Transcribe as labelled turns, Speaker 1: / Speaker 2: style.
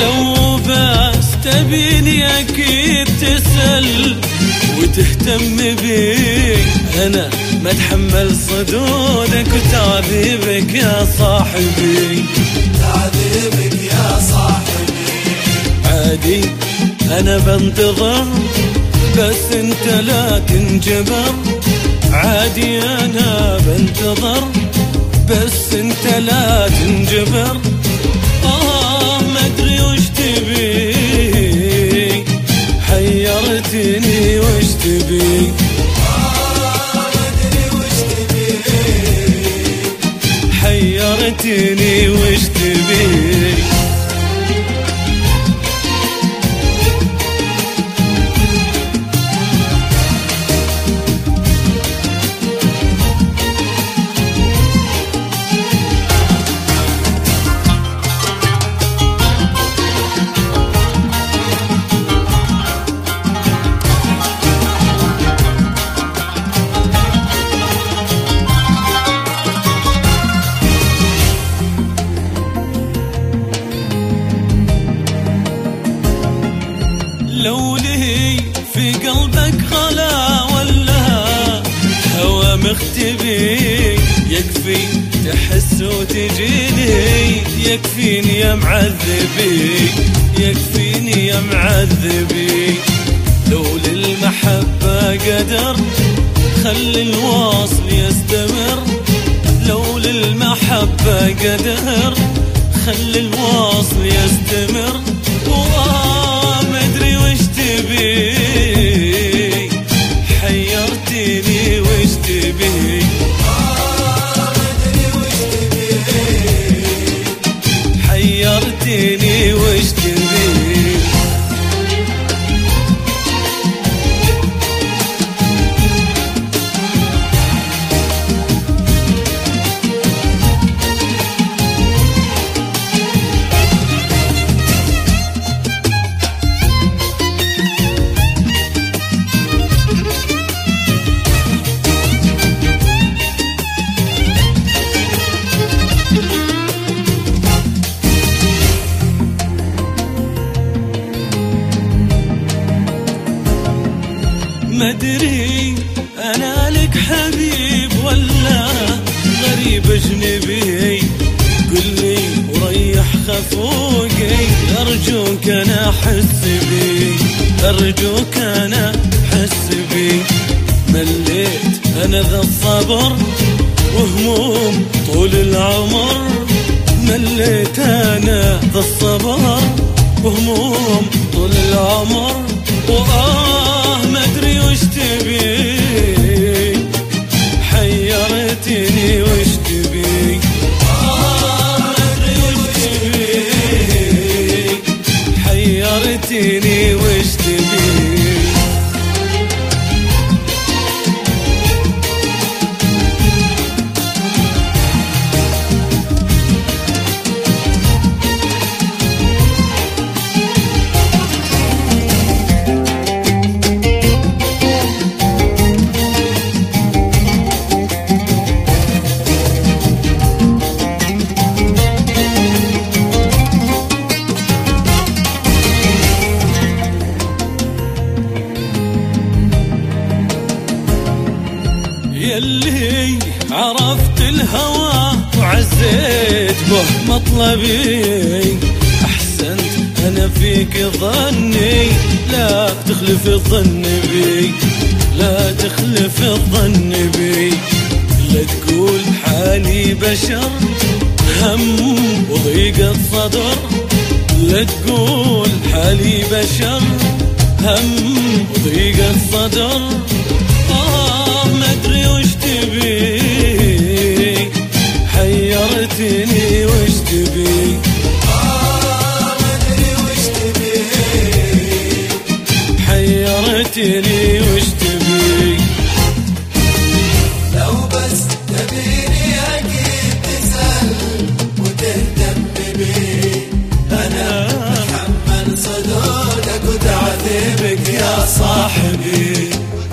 Speaker 1: لو بس تبيني أكيد تسأل وتهتم بي، أنا ما أتحمل صدودك وتعذيبك يا صاحبي.
Speaker 2: تعذيبك يا صاحبي
Speaker 1: عادي أنا بنتظر بس أنت لا تنجبر. عادي أنا بنتظر بس أنت لا تنجبر. ما أدري وش تبي، حيرتني وش تبي.
Speaker 2: ما أدري وش تبي،
Speaker 1: حيرتني وش تبي. لو لي في قلبك غلا ولا هوى مختبي، يكفي تحس وتجيني، يكفيني يا معذبي، يكفيني يا معذبي. لو للمحبة قدر خلي الواصل يستمر. لو للمحبة قدر خلي الواصل يستمر. ما أدري وش تبي، حيرتني وش تبي.
Speaker 2: ما أدري وش تبي،
Speaker 1: حيرتني وش تبي. مدري أنا لك حبيب ولا غريب أجنبي، قلي وريح خفوقي، أرجوك أنا أحس بي، أرجوك أنا أحس بي. مليت أنا ذا الصبر وهموم طول العمر، مليت أنا ذا الصبر وهموم طول العمر. ما أدري وش تبي، حيرتني وش تبي. ما أدري وش تبي، حيرتني وش تبي. يلي عرفت الهوى وعزيت به مطلبي، أحسنت أنا فيك ظني، لا تخلف الظن بي، لا تخلف الظن بي. لا تقول حالي بشر هم وضيق الصدر، لا تقول حالي بشر هم وضيق الصدر. ما أدري وش تبي، حيرتني وش تبي.
Speaker 2: ما أدري وش تبي،
Speaker 1: حيرتني وش تبي.
Speaker 2: لو بس تبيني أكيد تسأل وتهتم بي، أنا أتحمل صدودك وتعذيبك يا صاحبي.